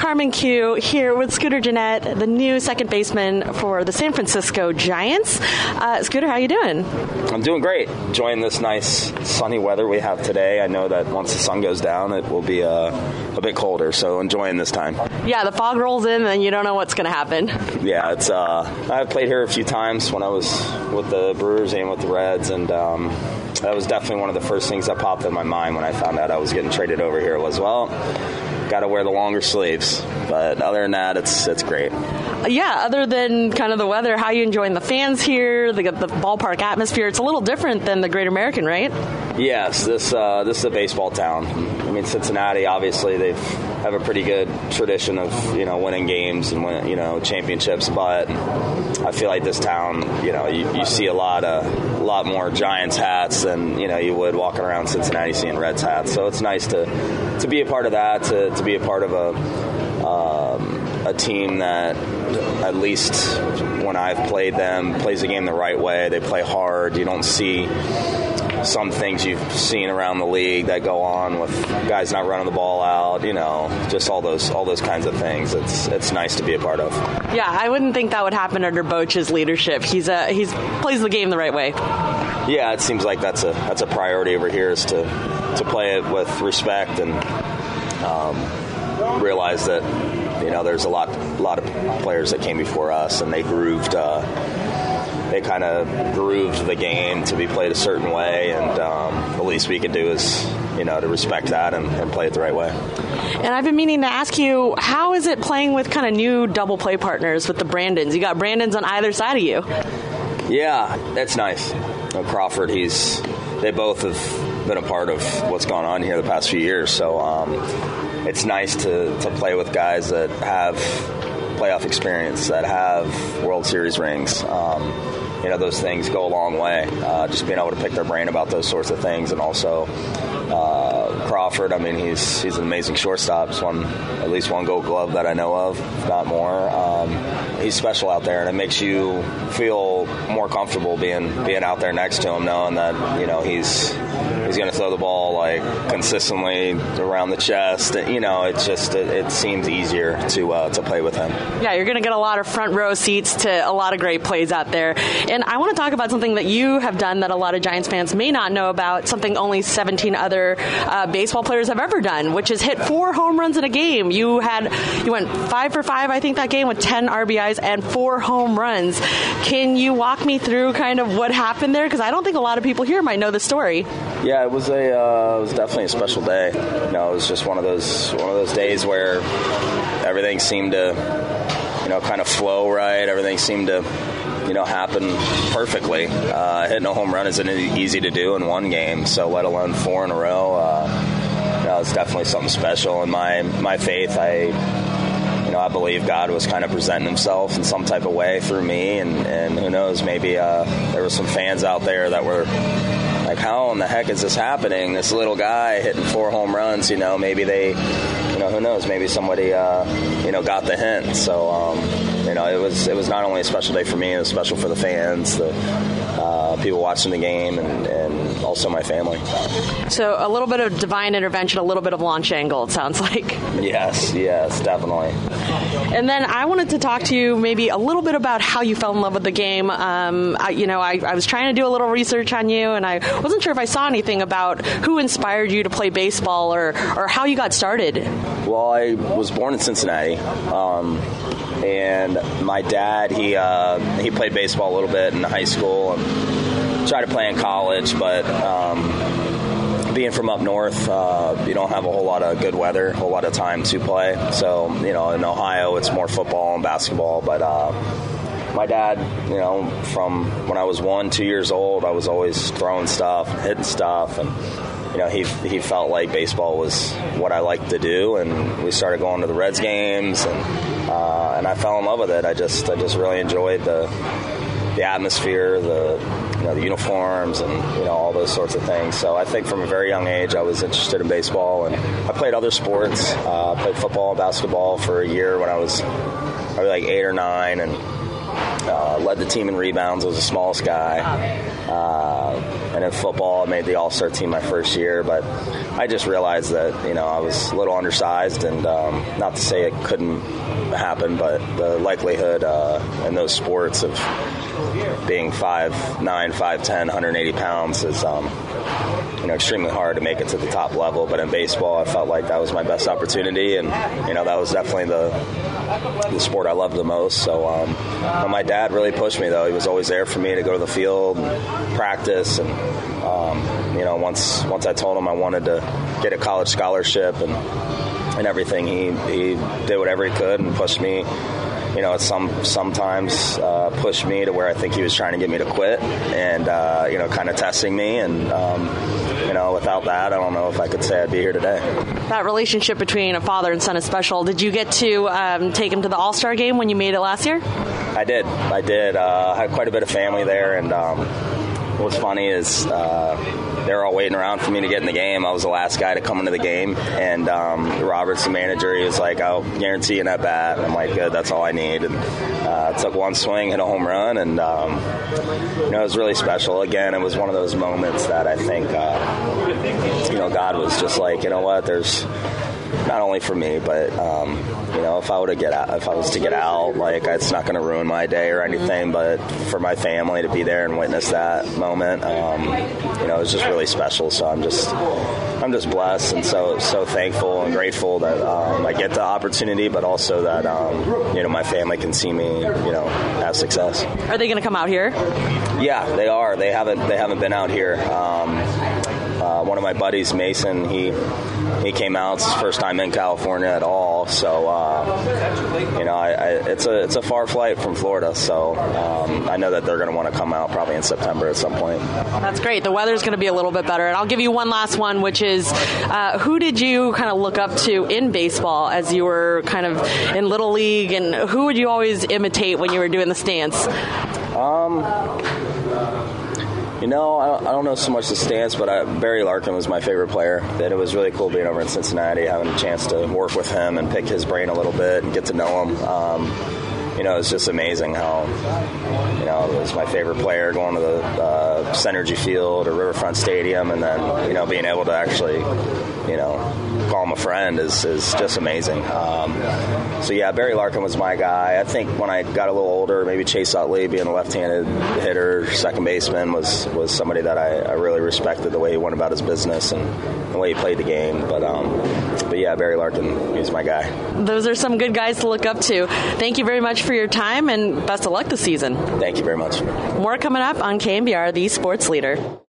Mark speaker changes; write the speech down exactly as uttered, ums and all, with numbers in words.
Speaker 1: Carmen Q here with Scooter Gennett, the new second baseman for the San Francisco Giants. Uh, Scooter, how you doing?
Speaker 2: I'm doing great. Enjoying this nice sunny weather we have today. I know that once the sun goes down, it will be uh, a bit colder, so enjoying this time.
Speaker 1: Yeah, the fog rolls in, and you don't know what's going to happen.
Speaker 2: Yeah, it's. Uh, I've played here a few times when I was with the Brewers and with the Reds, and um, that was definitely one of the first things that popped in my mind when I found out I was getting traded over here was, well, got to wear the longer sleeves. But other than that, it's it's great.
Speaker 1: Yeah, other than kind of the weather, how are you enjoying the fans here, the, the ballpark atmosphere? It's a little different than the Great American, right?
Speaker 2: Yes, this uh, this is a baseball town. I mean, Cincinnati, obviously, they have a pretty good tradition of, you know, winning games and, win, you know, championships. But I feel like this town, you know, you, you see a lot of a lot more Giants hats than, you know, you would walking around Cincinnati seeing Reds hats. So it's nice to to be a part of that, to, to be a part of a um, a team that, at least when I've played them, plays the game the right way. They play hard. You don't see some things you've seen around the league that go on with guys not running the ball out, you know, just all those all those kinds of things. It's it's nice to be a part of.
Speaker 1: Yeah, I wouldn't think that would happen under Boch's leadership. He's a he's plays the game the right way.
Speaker 2: Yeah, it seems like that's a that's a priority over here, is to to play it with respect and um, realize that, you know, there's a lot a lot of players that came before us, and they grooved. Uh, They kind of grooved the game to be played a certain way, and um, the least we can do is, you know, to respect that and, and play it the right way.
Speaker 1: And I've been meaning to ask you, how is it playing with kind of new double play partners with the Brandons? You got Brandons on either side of you.
Speaker 2: Yeah, that's nice. You know, Crawford, he's they both have been a part of what's gone on here the past few years, so um, it's nice to, to play with guys that have playoff experience, that have World Series rings. Um, you know, those things go a long way. Uh, just being able to pick their brain about those sorts of things. And also uh, Crawford, I mean, he's he's an amazing shortstop. He's won at least one Gold Glove that I know of, if not more. Um, he's special out there, and it makes you feel more comfortable being being out there next to him, knowing that, you know, he's he's going to throw the ball like consistently around the chest. You know, it's just it, it seems easier to uh, to play with him.
Speaker 1: Yeah, you're going to get a lot of front row seats to a lot of great plays out there. And I want to talk about something that you have done that a lot of Giants fans may not know about, something only seventeen other uh, baseball players have ever done, which is hit four home runs in a game. You had you went five for five, I think, that game with ten R B Is and four home runs. Can you walk me through kind of what happened there? Because I don't think a lot of people here might know the story.
Speaker 2: Yeah, it was a uh, it was definitely a special day. You know, it was just one of those one of those days where everything seemed to, you know, kind of flow right. Everything seemed to, you know, happen perfectly. Uh, hitting a home run isn't easy to do in one game, so let alone four in a row. Uh, you know, it's definitely something special. In my my faith, I, you know, I believe God was kind of presenting himself in some type of way through me, and, and who knows, maybe uh, there were some fans out there that were like, how in the heck is this happening? This little guy hitting four home runs, you know, maybe they, you know, who knows, maybe somebody, uh, you know, got the hint. So, um, you know, it was it was not only a special day for me, it was special for the fans, the uh, people watching the game, and, and also my family.
Speaker 1: So a little bit of divine intervention, a little bit of launch angle, it sounds like.
Speaker 2: Yes, yes, definitely.
Speaker 1: And then I wanted to talk to you maybe a little bit about how you fell in love with the game. Um, I, you know, I, I was trying to do a little research on you, and I wasn't sure if I saw anything about who inspired you to play baseball or, or how you got started.
Speaker 2: Well, I was born in Cincinnati, um, and my dad, he uh, he played baseball a little bit in high school and tried to play in college, but um, being from up north, uh, you don't have a whole lot of good weather, a whole lot of time to play. So, you know, in Ohio, it's more football and basketball, but uh, my dad, you know, from when I was one, two years old, I was always throwing stuff, hitting stuff, and you know, he he felt like baseball was what I liked to do, and we started going to the Reds games, and uh, and I fell in love with it. I just I just really enjoyed the the atmosphere, the you know the uniforms, and you know all those sorts of things. So I think from a very young age I was interested in baseball, and I played other sports. Uh, I played football and basketball for a year when I was probably like eight or nine, and uh, led the team in rebounds. I was the smallest guy. Uh, and in football, I made the all-star team my first year. But I just realized that, you know, I was a little undersized. And um, not to say it couldn't happen, but the likelihood uh, in those sports of being five nine, five ten, one hundred eighty pounds is um, you know, extremely hard to make it to the top level. But in baseball, I felt like that was my best opportunity, and you know, that was definitely the the sport I loved the most. So um, but my dad really pushed me, though. He was always there for me to go to the field and practice, and um, you know, once once I told him I wanted to get a college scholarship and and everything, he he did whatever he could and pushed me. You know, some sometimes uh, pushed me to where I think he was trying to get me to quit, and uh, you know, kind of testing me. And um, you know, without that, I don't know if I could say I'd be here today.
Speaker 1: That relationship between a father and son is special. Did you get to um, take him to the All-Star game when you made it last year?
Speaker 2: I did. I did. Uh, I had quite a bit of family there, and um, what's funny is uh, they were all waiting around for me to get in the game. I was the last guy to come into the game, and um, Robert's the manager. He was like, "I'll guarantee you an at-bat." And I'm like, "Good, that's all I need." And uh, took one swing, hit a home run, and um, you know, it was really special. Again, it was one of those moments that I think, uh, you know, God was just like, you know what, there's not only for me, but um, you know, if I were to get out, if I was to get out, like, it's not going to ruin my day or anything. But for my family to be there and witness that moment, um, you know, it's just really special. So I'm just, I'm just blessed and so so thankful and grateful that um, I get the opportunity, but also that um, you know, my family can see me, you know, have success.
Speaker 1: Are they going to come out here?
Speaker 2: Yeah, they are. They haven't they haven't been out here. Um, uh, one of my buddies, Mason, he. He came out. It's his first time in California at all, so uh, you know, I, I, it's a it's a far flight from Florida. So um, I know that they're going to want to come out probably in September at some point.
Speaker 1: That's great. The weather's going to be a little bit better, and I'll give you one last one, which is, uh, who did you kind of look up to in baseball as you were kind of in Little League, and who would you always imitate when you were doing the stance?
Speaker 2: Um. You know, I don't, I don't know so much the stance, but I, Barry Larkin was my favorite player. That it was really cool being over in Cincinnati, having a chance to work with him and pick his brain a little bit and get to know him. Um, you know, it's just amazing how, you know, it was my favorite player going to the uh, Synergy Field or Riverfront Stadium, and then, you know, being able to actually, you know, call him a friend is, is just amazing. Um, so, yeah, Barry Larkin was my guy. I think when I got a little older, maybe Chase Utley, being a left-handed hitter, second baseman, was, was somebody that I, I really respected, the way he went about his business and the way he played the game. But, um, but yeah, Barry Larkin, he's my guy.
Speaker 1: Those are some good guys to look up to. Thank you very much for your time, and best of luck this season.
Speaker 2: Thank you very much.
Speaker 1: More coming up on K N B R, the Sports Leader.